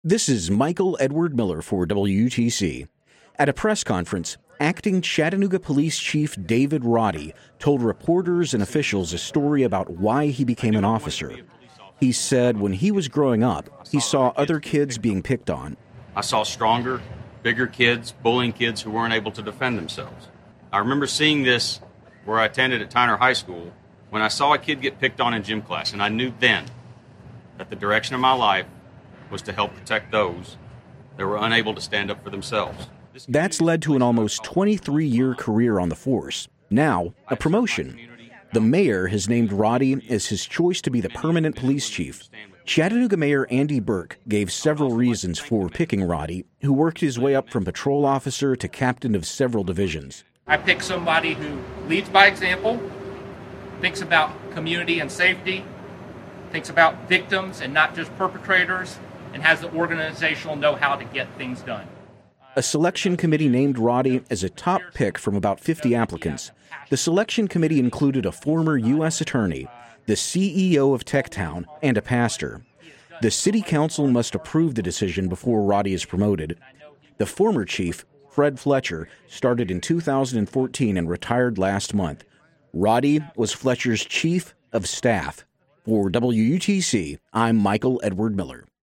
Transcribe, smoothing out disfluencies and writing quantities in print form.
This is Michael Edward Miller for WUTC. At a press conference, acting Chattanooga Police Chief David Roddy told reporters and officials a story about why he became an officer. He said when he was growing up, he saw other kids being picked on. I saw stronger, bigger kids bullying kids who weren't able to defend themselves. I remember seeing this where I attended at Tyner High School when I saw a kid get picked on in gym class, and I knew then that the direction of my life was to help protect those that were unable to stand up for themselves. That's led to an almost 23-year career on the force. Now, a promotion. The mayor has named Roddy as his choice to be the permanent police chief. Chattanooga Mayor Andy Burke gave several reasons for picking Roddy, who worked his way up from patrol officer to captain of several divisions. I picked somebody who leads by example, thinks about community and safety, thinks about victims and not just perpetrators, and has the organizational know-how to get things done. A selection committee named Roddy as a top pick from about 50 applicants. The selection committee included a former U.S. attorney, the CEO of Techtown, and a pastor. The city council must approve the decision before Roddy is promoted. The former chief, Fred Fletcher, started in 2014 and retired last month. Roddy was Fletcher's chief of staff. For WUTC, I'm Michael Edward Miller.